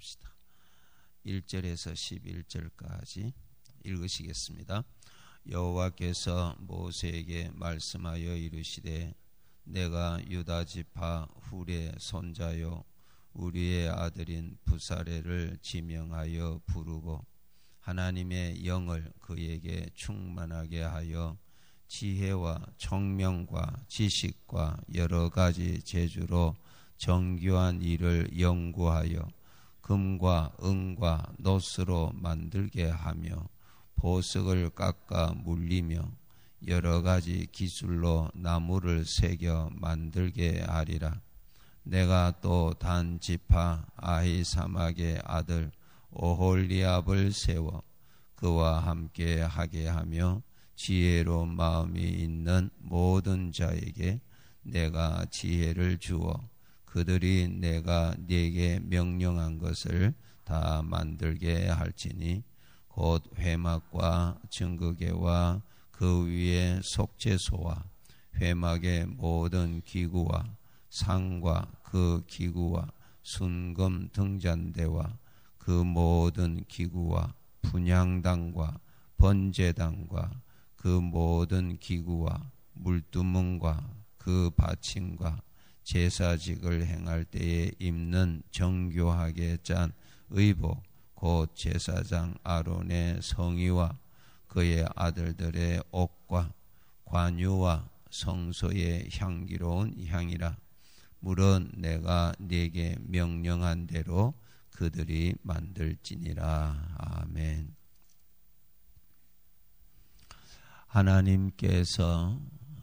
합시다. 1절에서 11절까지 읽으시겠습니다. 여호와께서 모세에게 말씀하여 이르시되 내가 유다 지파 훌의 손자요 우리의 아들인 부사레를 지명하여 부르고 하나님의 영을 그에게 충만하게 하여 지혜와 총명과 지식과 여러 가지 재주로 정교한 일을 연구하여 금과 은과 노스로 만들게 하며 보석을 깎아 물리며 여러 가지 기술로 나무를 새겨 만들게 하리라. 내가 또 단 지파 아히사막의 아들 오홀리압을 세워 그와 함께 하게 하며 지혜로 마음이 있는 모든 자에게 내가 지혜를 주어 그들이 내가 네게 명령한 것을 다 만들게 할지니 곧 회막과 증거계와 그 위에 속죄소와 회막의 모든 기구와 상과 그 기구와 순금 등잔대와 그 모든 기구와 분향당과 번제당과 그 모든 기구와 물두멍과 그 받침과 제사직을 행할 때에 입는 정교하게 짠 의복 곧 제사장 아론의 성의와 그의 아들들의 옷과 관유와 성소의 향기로운 향이라. 물은 내가 네게 명령한 대로 그들이 만들지니라. 아멘. 하나님께서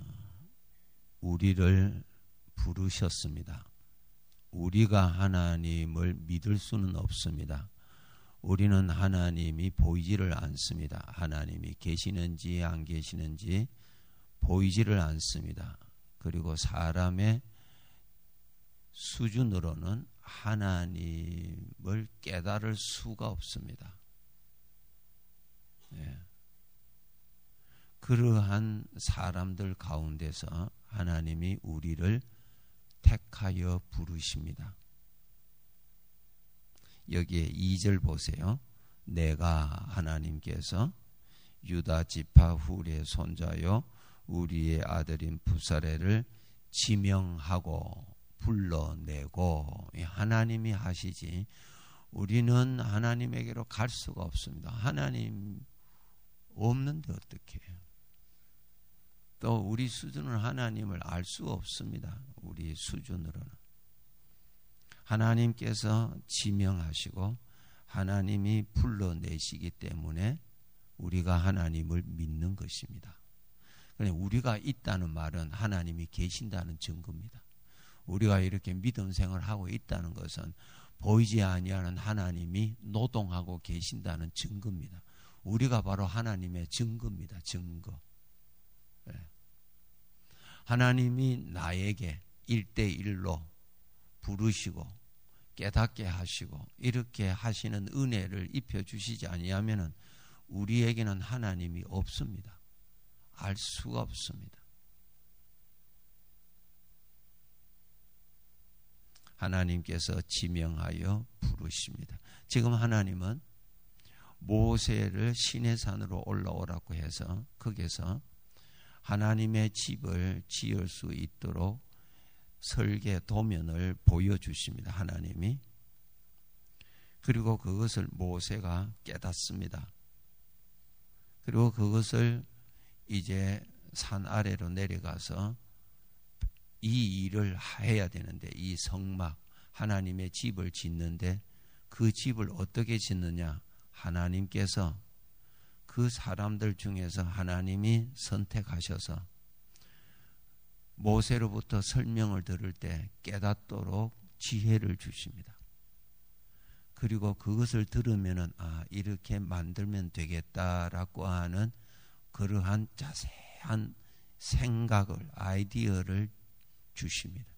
우리를 부르셨습니다. 우리가 하나님을 믿을 수는 없습니다. 우리는 하나님이 보이지를 않습니다. 하나님이 계시는지 안 계시는지 보이지를 않습니다. 그리고 사람의 수준으로는 하나님을 깨달을 수가 없습니다. 네. 그러한 사람들 가운데서 하나님이 우리를 택하여 부르십니다. 여기에 2절 보세요. 내가 하나님께서 유다 지파 훌의 손자요 우리의 아들인 부사레를 지명하고 불러내고 하나님이 하시지 우리는 하나님에게로 갈 수가 없습니다. 하나님 없는데 어떻게 해요? 또 우리 수준은 하나님을 알 수 없습니다. 우리 수준으로는. 하나님께서 지명하시고 하나님이 불러내시기 때문에 우리가 하나님을 믿는 것입니다. 그러니까 우리가 있다는 말은 하나님이 계신다는 증거입니다. 우리가 이렇게 믿음 생활을 하고 있다는 것은 보이지 아니하는 하나님이 노동하고 계신다는 증거입니다. 우리가 바로 하나님의 증거입니다. 증거. 네. 하나님이 나에게 1대1로 부르시고 깨닫게 하시고 이렇게 하시는 은혜를 입혀주시지 아니하면 우리에게는 하나님이 없습니다. 알 수가 없습니다. 하나님께서 지명하여 부르십니다. 지금 하나님은 모세를 시내산으로 올라오라고 해서 거기서 하나님의 집을 지을 수 있도록 설계 도면을 보여주십니다. 하나님이. 그리고 그것을 모세가 깨닫습니다. 그리고 그것을 이제 산 아래로 내려가서 이 일을 해야 되는데 이 성막 하나님의 집을 짓는데 그 집을 어떻게 짓느냐? 하나님께서 그 사람들 중에서 하나님이 선택하셔서 모세로부터 설명을 들을 때 깨닫도록 지혜를 주십니다. 그리고 그것을 들으면은 이렇게 만들면 되겠다라고 하는 그러한 자세한 생각을 아이디어를 주십니다.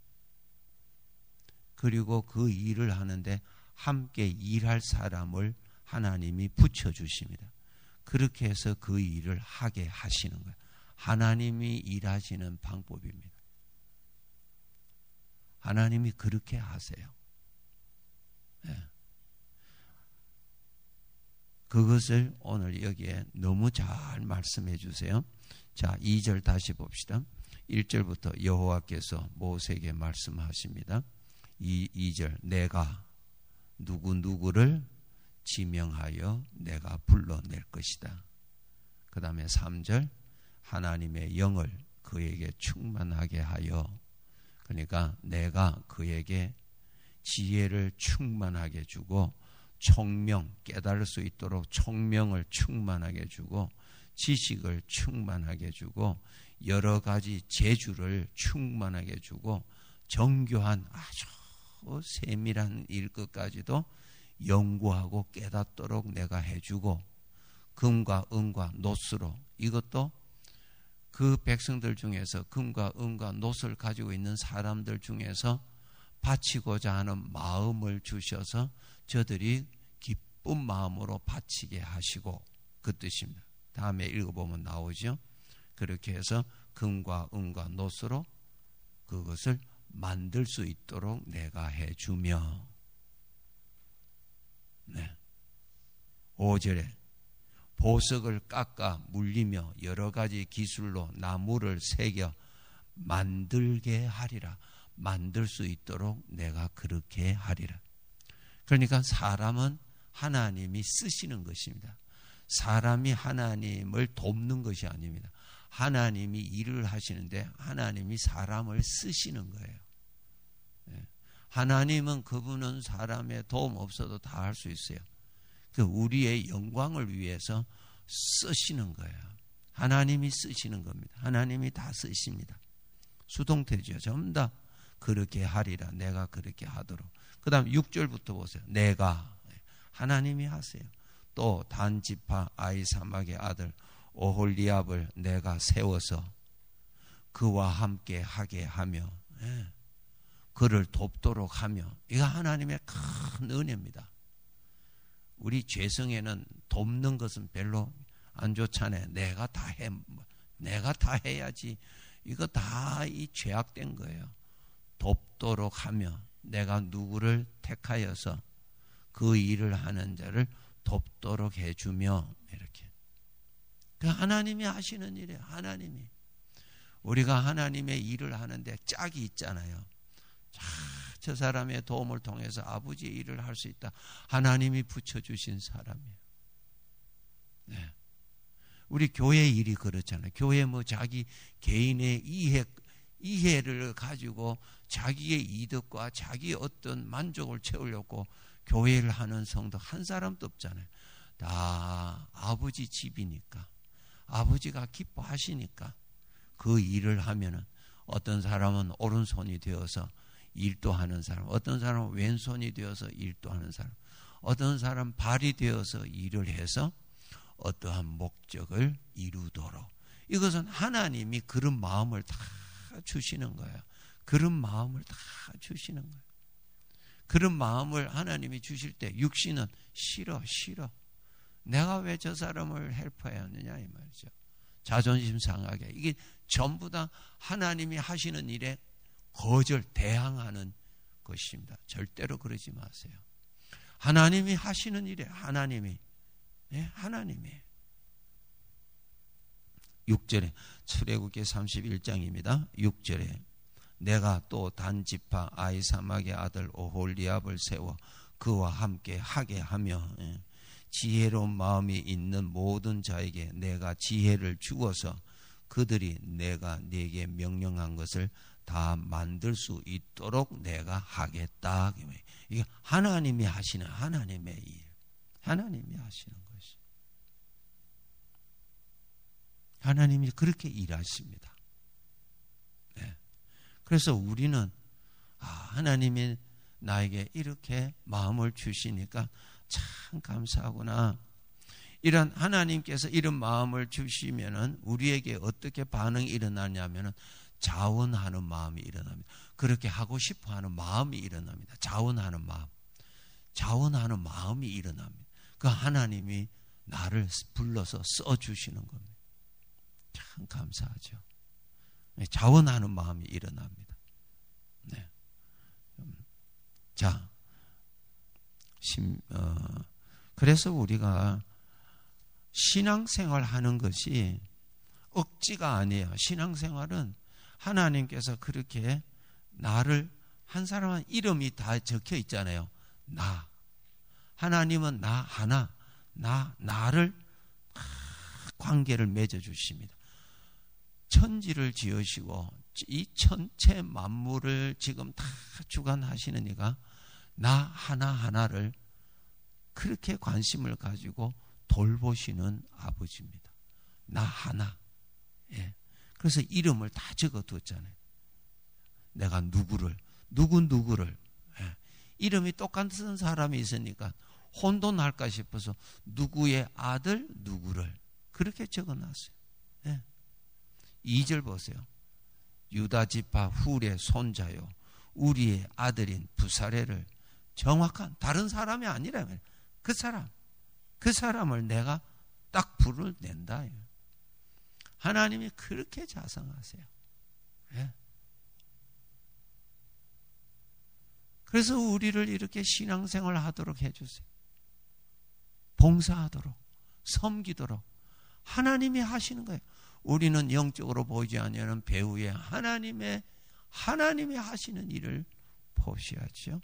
그리고 그 일을 하는데 함께 일할 사람을 하나님이 붙여주십니다. 그렇게 해서 그 일을 하게 하시는 거예요. 하나님이 일하시는 방법입니다. 하나님이 그렇게 하세요. 네. 그것을 오늘 여기에 너무 잘 말씀해 주세요. 자, 2절 다시 봅시다. 1절부터 여호와께서 모세에게 말씀하십니다. 2절 내가 누구를 지명하여 내가 불러낼 것이다. 그 다음에 3절 하나님의 영을 그에게 충만하게 하여, 그러니까 내가 그에게 지혜를 충만하게 주고 총명, 깨달을 수 있도록 총명을 충만하게 주고 지식을 충만하게 주고 여러 가지 재주를 충만하게 주고 정교한 아주 세밀한 일 것까지도 연구하고 깨닫도록 내가 해주고 금과 은과 놋으로, 이것도 그 백성들 중에서 금과 은과 놋을 가지고 있는 사람들 중에서 바치고자 하는 마음을 주셔서 저들이 기쁜 마음으로 바치게 하시고, 그 뜻입니다. 다음에 읽어보면 나오죠. 그렇게 해서 금과 은과 놋으로 그것을 만들 수 있도록 내가 해주며, 네. 5절에 보석을 깎아 물리며 여러 가지 기술로 나무를 새겨 만들게 하리라. 만들 수 있도록 내가 그렇게 하리라. 그러니까 사람은 하나님이 쓰시는 것입니다. 사람이 하나님을 돕는 것이 아닙니다. 하나님이 일을 하시는데 하나님이 사람을 쓰시는 거예요. 하나님은 그분은 사람의 도움 없어도 다 할 수 있어요. 그 우리의 영광을 위해서 쓰시는 거예요. 하나님이 쓰시는 겁니다. 하나님이 다 쓰십니다. 수동태죠. 전부 다 그렇게 하리라. 내가 그렇게 하도록. 그 다음 6절부터 보세요. 내가, 하나님이 하세요. 또 단지파 아히사막의 아들 오홀리압을 내가 세워서 그와 함께 하게 하며, 그를 돕도록 하며. 이거 하나님의 큰 은혜입니다. 우리 죄성에는 돕는 것은 별로 안 좋잖아요. 내가 다 해야지. 이거 다 이 죄악된 거예요. 돕도록 하며, 내가 누구를 택하여서 그 일을 하는 자를 돕도록 해주며, 이렇게. 그 하나님이 하시는 일이에요. 하나님이. 우리가 하나님의 일을 하는데 짝이 있잖아요. 저 사람의 도움을 통해서 아버지의 일을 할 수 있다. 하나님이 붙여주신 사람이에요. 네. 우리 교회 일이 그렇잖아요. 교회 자기 개인의 이해를 가지고 자기의 이득과 자기의 어떤 만족을 채우려고 교회를 하는 성도 한 사람도 없잖아요. 다 아버지 집이니까, 아버지가 기뻐하시니까 그 일을 하면은, 어떤 사람은 오른손이 되어서 일도 하는 사람, 어떤 사람은 왼손이 되어서 일도 하는 사람, 어떤 사람은 발이 되어서 일을 해서 어떠한 목적을 이루도록. 이것은 하나님이 그런 마음을 다 주시는 거예요. 그런 마음을 다 주시는 거예요. 그런 마음을 하나님이 주실 때 육신은 싫어. 내가 왜 저 사람을 헬퍼해야 하느냐 이 말이죠. 자존심 상하게. 이게 전부 다 하나님이 하시는 일에 대항하는 것입니다. 절대로 그러지 마세요. 하나님이 하시는 일에 하나님이. 6절에 출애굽기 31장입니다. 6절에 내가 또 단지파 아히사막의 아들 오홀리압을 세워 그와 함께 하게 하며, 지혜로운 마음이 있는 모든 자에게 내가 지혜를 주어서 그들이 내가 네게 명령한 것을 다 만들 수 있도록 내가 하겠다. 이게 하나님이 하시는 하나님의 일. 하나님이 하시는 것이. 하나님이 그렇게 일하십니다. 네. 그래서 우리는 하나님이 나에게 이렇게 마음을 주시니까 참 감사하구나. 이런 하나님께서 이런 마음을 주시면은 우리에게 어떻게 반응이 일어나냐면은 자원하는 마음이 일어납니다. 그렇게 하고 싶어 하는 마음이 일어납니다. 자원하는 마음이 일어납니다. 그 하나님이 나를 불러서 써주시는 겁니다. 참 감사하죠. 자원하는 마음이 일어납니다. 네. 자, 그래서 우리가 신앙생활 하는 것이 억지가 아니에요. 신앙생활은 하나님께서 그렇게 나를, 한 사람은 이름이 다 적혀 있잖아요. 나. 하나님은 나 하나, 나를 관계를 맺어 주십니다. 천지를 지으시고 이 천체 만물을 지금 다 주관하시는 이가 나 하나하나를 그렇게 관심을 가지고 돌보시는 아버지입니다. 나 하나. 예. 그래서 이름을 다 적어두었잖아요. 내가 누구를. 예. 이름이 똑같은 사람이 있으니까 혼돈할까 싶어서 누구의 아들 누구를 그렇게 적어놨어요. 예. 2절 보세요. 유다 지파 훌의 손자요 우리의 아들인 부사레를, 정확한 다른 사람이 아니라 그 사람을 내가 딱 불을 낸다. 하나님이 그렇게 자상하세요. 예. 그래서 우리를 이렇게 신앙생활 하도록 해주세요. 봉사하도록, 섬기도록 하나님이 하시는 거예요. 우리는 영적으로 보이지 않는 배후에 하나님이 하시는 일을 보셔야죠.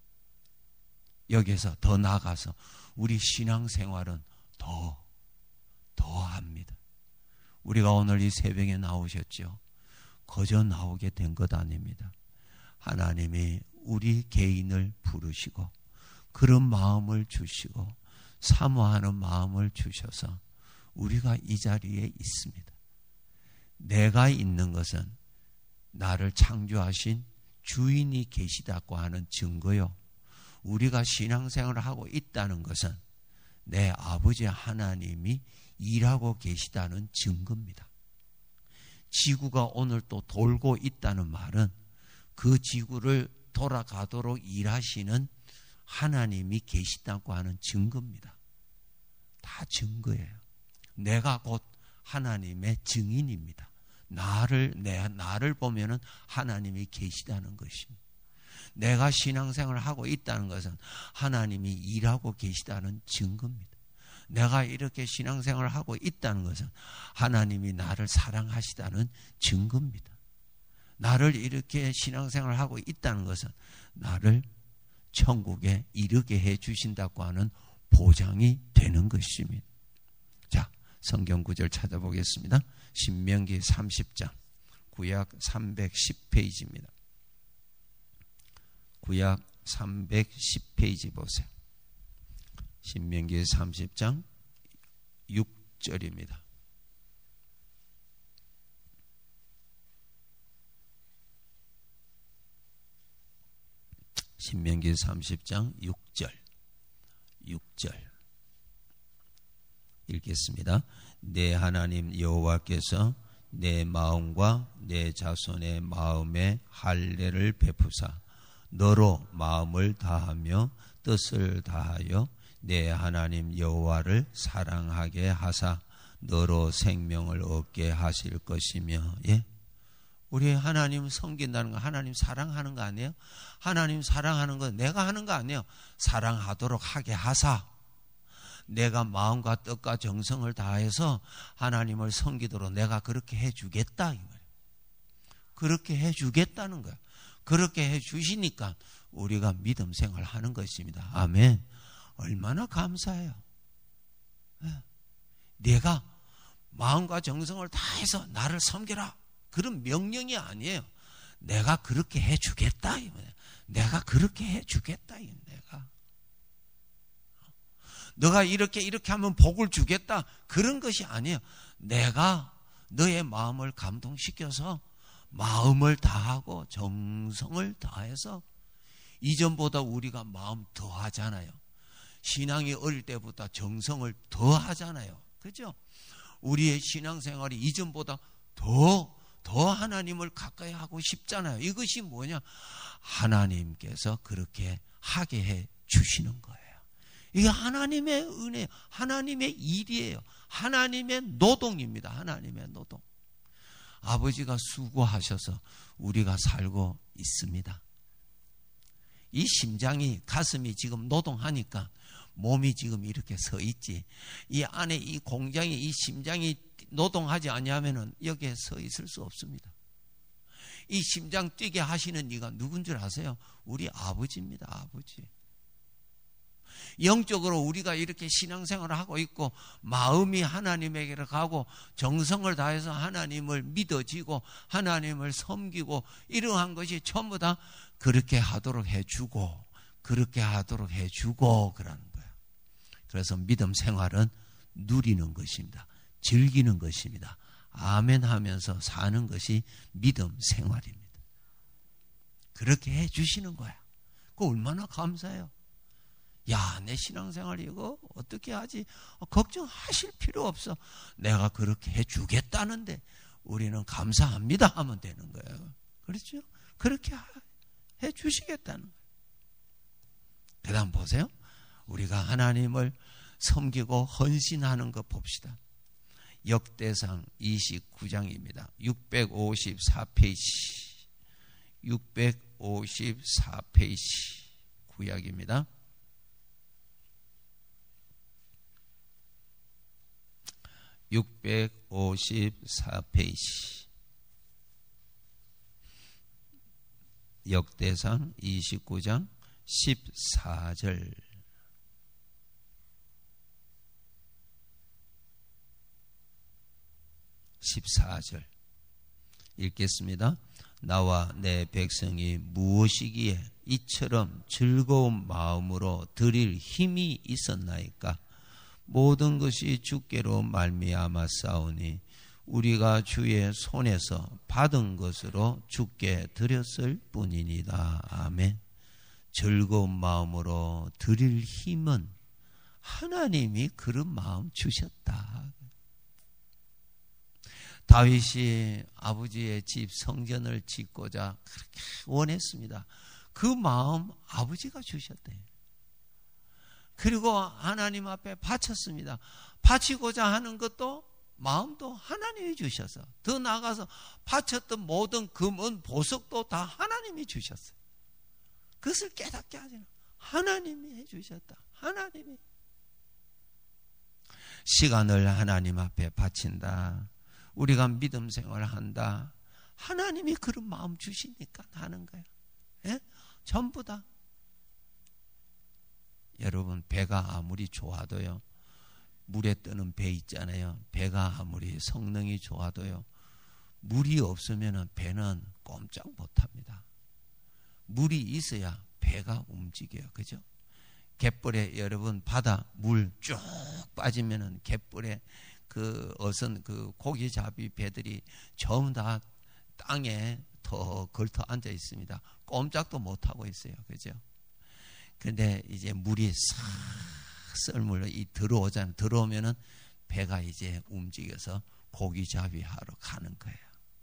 여기서 더 나아가서 우리 신앙생활은 더 합니다. 우리가 오늘 이 새벽에 나오셨죠. 거저 나오게 된 것 아닙니다. 하나님이 우리 개인을 부르시고 그런 마음을 주시고 사모하는 마음을 주셔서 우리가 이 자리에 있습니다. 내가 있는 것은 나를 창조하신 주인이 계시다고 하는 증거요. 우리가 신앙생활을 하고 있다는 것은 내 아버지 하나님이 일하고 계시다는 증거입니다. 지구가 오늘 또 돌고 있다는 말은 그 지구를 돌아가도록 일하시는 하나님이 계시다고 하는 증거입니다. 다 증거예요. 내가 곧 하나님의 증인입니다. 나를 보면은 하나님이 계시다는 것입니다. 내가 신앙생활을 하고 있다는 것은 하나님이 일하고 계시다는 증거입니다. 내가 이렇게 신앙생활을 하고 있다는 것은 하나님이 나를 사랑하시다는 증거입니다. 나를 이렇게 신앙생활을 하고 있다는 것은 나를 천국에 이르게 해 주신다고 하는 보장이 되는 것입니다. 자, 성경 구절 찾아보겠습니다. 신명기 30장 구약 310페이지입니다. 구약 310페이지 보세요. 신명기 30장 6절입니다. 신명기 30장 6절 읽겠습니다. 내 하나님 여호와께서 내 마음과 내 자손의 마음에 할례를 베푸사 너로 마음을 다하며 뜻을 다하여 내 하나님 여호와를 사랑하게 하사 너로 생명을 얻게 하실 것이며. 예? 우리 하나님 섬긴다는 거 하나님 사랑하는 거 아니에요? 하나님 사랑하는 거 내가 하는 거 아니에요? 사랑하도록 하게 하사 내가 마음과 뜻과 정성을 다해서 하나님을 섬기도록 내가 그렇게 해주겠다 이 말이에요. 그렇게 해주겠다는 거예요. 그렇게 해주시니까 우리가 믿음 생활하는 것입니다. 아멘. 얼마나 감사해요. 내가 마음과 정성을 다해서 나를 섬겨라 그런 명령이 아니에요. 내가 그렇게 해주겠다. 내가 그렇게 해주겠다. 내가 너가 이렇게 하면 복을 주겠다. 그런 것이 아니에요. 내가 너의 마음을 감동시켜서 마음을 다하고 정성을 다해서 이전보다 우리가 마음 더 하잖아요. 신앙이 어릴 때보다 정성을 더 하잖아요. 그렇죠? 우리의 신앙생활이 이전보다 더 하나님을 가까이 하고 싶잖아요. 이것이 뭐냐? 하나님께서 그렇게 하게 해 주시는 거예요. 이게 하나님의 은혜, 하나님의 일이에요. 하나님의 노동입니다. 하나님의 노동. 아버지가 수고하셔서 우리가 살고 있습니다. 이 심장이, 가슴이 지금 노동하니까 몸이 지금 이렇게 서 있지. 이 안에 이 공장이, 이 심장이 노동하지 않냐면은 여기에 서 있을 수 없습니다. 이 심장 뛰게 하시는 이가 누군 줄 아세요? 우리 아버지입니다. 아버지. 영적으로 우리가 이렇게 신앙생활을 하고 있고 마음이 하나님에게로 가고 정성을 다해서 하나님을 믿어지고 하나님을 섬기고 이러한 것이 전부 다 그렇게 하도록 해주고 그렇게 하도록 해주고 그러는 거예요. 그래서 믿음 생활은 누리는 것입니다. 즐기는 것입니다. 아멘 하면서 사는 것이 믿음 생활입니다. 그렇게 해주시는 거야. 그거 얼마나 감사해요. 야, 내 신앙생활 이거 어떻게 하지? 걱정하실 필요 없어. 내가 그렇게 해주겠다는데 우리는 감사합니다 하면 되는 거예요. 그렇죠? 그렇게 해주시겠다는 거예요. 그 다음 보세요. 우리가 하나님을 섬기고 헌신하는 것 봅시다. 역대상 29장입니다. 654페이지. 654페이지 구약입니다. 654페이지. 역대상 29장 14절. 14절 읽겠습니다. 나와 내 백성이 무엇이기에 이처럼 즐거운 마음으로 드릴 힘이 있었나이까? 모든 것이 주께로 말미암아 싸우니 우리가 주의 손에서 받은 것으로 주께 드렸을 뿐이니이다. 아멘. 즐거운 마음으로 드릴 힘은 하나님이 그런 마음 주셨다. 다윗이 아버지의 집 성전을 짓고자 그렇게 원했습니다. 그 마음 아버지가 주셨대요. 그리고 하나님 앞에 바쳤습니다. 바치고자 하는 것도 마음도 하나님이 주셔서 더 나아가서 바쳤던 모든 금은 보석도 다 하나님이 주셨어요. 그것을 깨닫게 하지는 하나님이 해주셨다. 하나님이 시간을 하나님 앞에 바친다. 우리가 믿음 생활을 한다. 하나님이 그런 마음 주시니까 하는 거예요. 예? 전부 다. 여러분 배가 아무리 좋아도요. 물에 뜨는 배 있잖아요. 배가 아무리 성능이 좋아도요. 물이 없으면 배는 꼼짝 못합니다. 물이 있어야 배가 움직여요. 그죠? 갯벌에 여러분 바다 물 쭉 빠지면은 갯벌에 그 어선 그 고기잡이 배들이 전부 다 땅에 더 걸터 앉아 있습니다. 꼼짝도 못 하고 있어요. 그죠? 근데 이제 물이 싹 썰물로 들어오잖아요. 들어오면은 배가 이제 움직여서 고기잡이 하러 가는 거예요.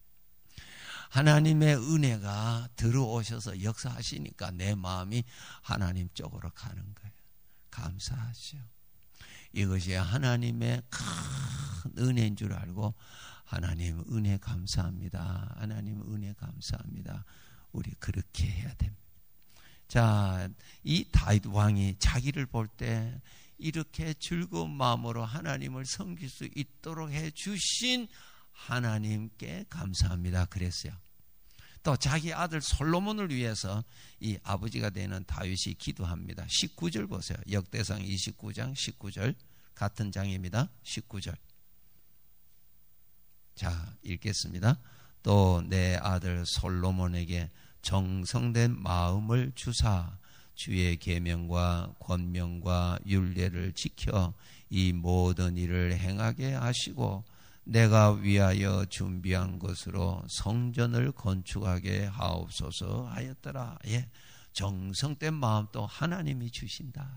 하나님의 은혜가 들어오셔서 역사하시니까 내 마음이 하나님 쪽으로 가는 거예요. 감사하죠. 이것이 하나님의 큰 은혜인 줄 알고 하나님 은혜 감사합니다. 하나님 은혜 감사합니다. 우리 그렇게 해야 됩니다. 자, 이 다윗 왕이 자기를 볼 때 이렇게 즐거운 마음으로 하나님을 섬길 수 있도록 해주신 하나님께 감사합니다. 그랬어요. 또 자기 아들 솔로몬을 위해서 이 아버지가 되는 다윗이 기도합니다. 19절 보세요. 역대상 29장 19절 같은 장입니다. 19절. 자, 읽겠습니다. 또 내 아들 솔로몬에게 정성된 마음을 주사 주의 계명과 권명과 율례를 지켜 이 모든 일을 행하게 하시고 내가 위하여 준비한 것으로 성전을 건축하게 하옵소서 하였더라. 예, 정성된 마음도 하나님이 주신다.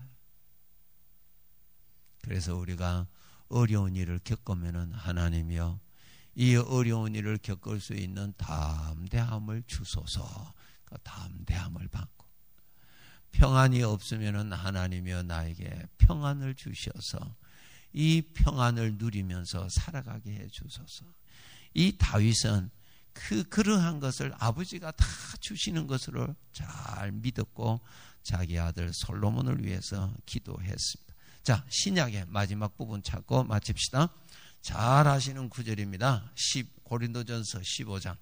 그래서 우리가 어려운 일을 겪으면은 하나님이여 이 어려운 일을 겪을 수 있는 담대함을 주소서. 그 담대함을 받고 평안이 없으면은 하나님이여 나에게 평안을 주셔서 이 평안을 누리면서 살아가게 해 주소서. 이 다윗은 그러한 것을 아버지가 다 주시는 것으로 잘 믿었고 자기 아들 솔로몬을 위해서 기도했습니다. 자, 신약의 마지막 부분 찾고 마칩시다. 잘 아시는 구절입니다. 고린도전서 15장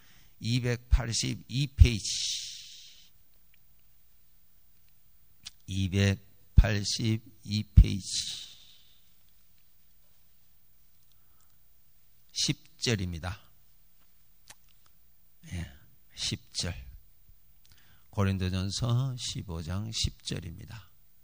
282페이지 282페이지 10절입니다. 10절. 고린도전서 15장 10절입니다.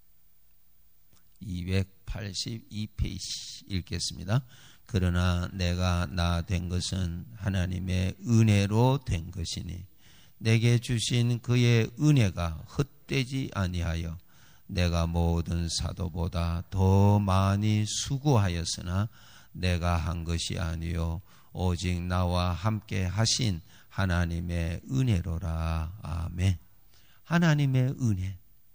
282페이지 읽겠습니다. 그러나 내가 나 된 것은 하나님의 은혜로 된 것이니 내게 주신 그의 은혜가 헛되지 아니하여 내가 모든 사도보다 더 많이 수고하였으나 내가 한 것이 아니요 오직 나와 함께 하신 하나님의 은혜로라. 아멘. 하나님의 은혜,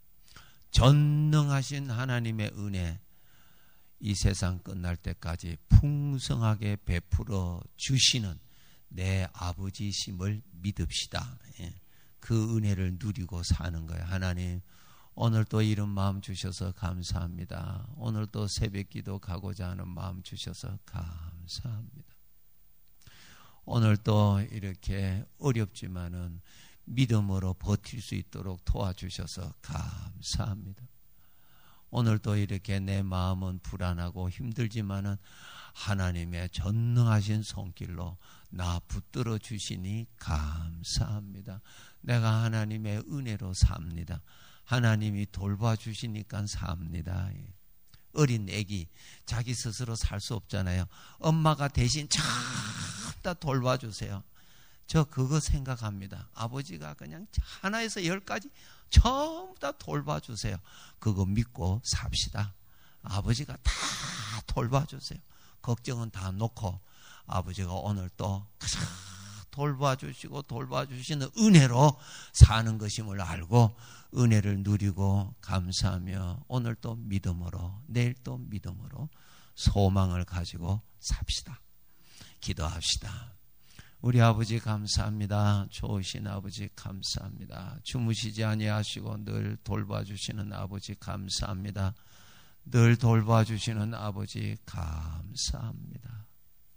전능하신 하나님의 은혜, 이 세상 끝날 때까지 풍성하게 베풀어 주시는 내 아버지심을 믿읍시다. 그 은혜를 누리고 사는 거예요. 하나님, 오늘 또 이런 마음 주셔서 감사합니다. 오늘 또 새벽기도 가고자 하는 마음 주셔서 감사합니다. 오늘 또 이렇게 어렵지만은 믿음으로 버틸 수 있도록 도와주셔서 감사합니다. 오늘 또 이렇게 내 마음은 불안하고 힘들지만은 하나님의 전능하신 손길로 나 붙들어 주시니 감사합니다. 내가 하나님의 은혜로 삽니다. 하나님이 돌봐주시니까 삽니다. 어린 애기 자기 스스로 살 수 없잖아요. 엄마가 대신 참 다 돌봐주세요. 저 그거 생각합니다. 아버지가 그냥 하나에서 10까지 전부 다 돌봐주세요. 그거 믿고 삽시다. 아버지가 다 돌봐주세요. 걱정은 다 놓고 아버지가 오늘 또 돌봐주시고 돌봐주시는 은혜로 사는 것임을 알고 은혜를 누리고 감사하며 오늘 또 믿음으로 내일 또 믿음으로 소망을 가지고 삽시다. 기도합시다. 우리 아버지 감사합니다. 좋으신 아버지 감사합니다. 주무시지 아니하시고 늘 돌봐주시는 아버지 감사합니다. 늘 돌봐주시는 아버지 감사합니다.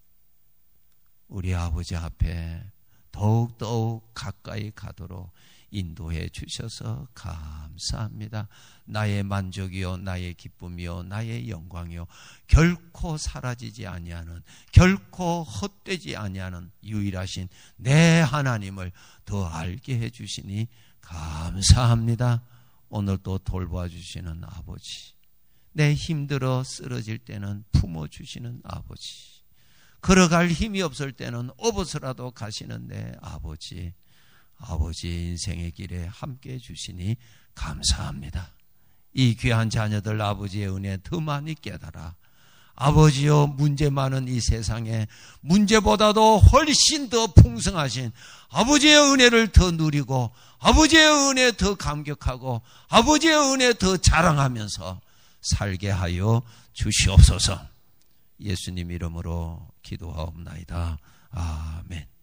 우리 아버지 앞에 더욱더욱 가까이 가도록 인도해 주셔서 감사합니다. 나의 만족이요 나의 기쁨이요 나의 영광이요 결코 사라지지 아니하는 결코 헛되지 아니하는 유일하신 내 하나님을 더 알게 해 주시니 감사합니다. 오늘 또 돌봐주시는 아버지, 내 힘들어 쓰러질 때는 품어주시는 아버지, 걸어갈 힘이 없을 때는 업어서라도 가시는 내 아버지, 아버지 인생의 길에 함께 해주시니 감사합니다. 이 귀한 자녀들 아버지의 은혜 더 많이 깨달아 아버지여 문제 많은 이 세상에 문제보다도 훨씬 더 풍성하신 아버지의 은혜를 더 누리고 아버지의 은혜 더 감격하고 아버지의 은혜 더 자랑하면서 살게 하여 주시옵소서. 예수님 이름으로 기도하옵나이다. 아멘.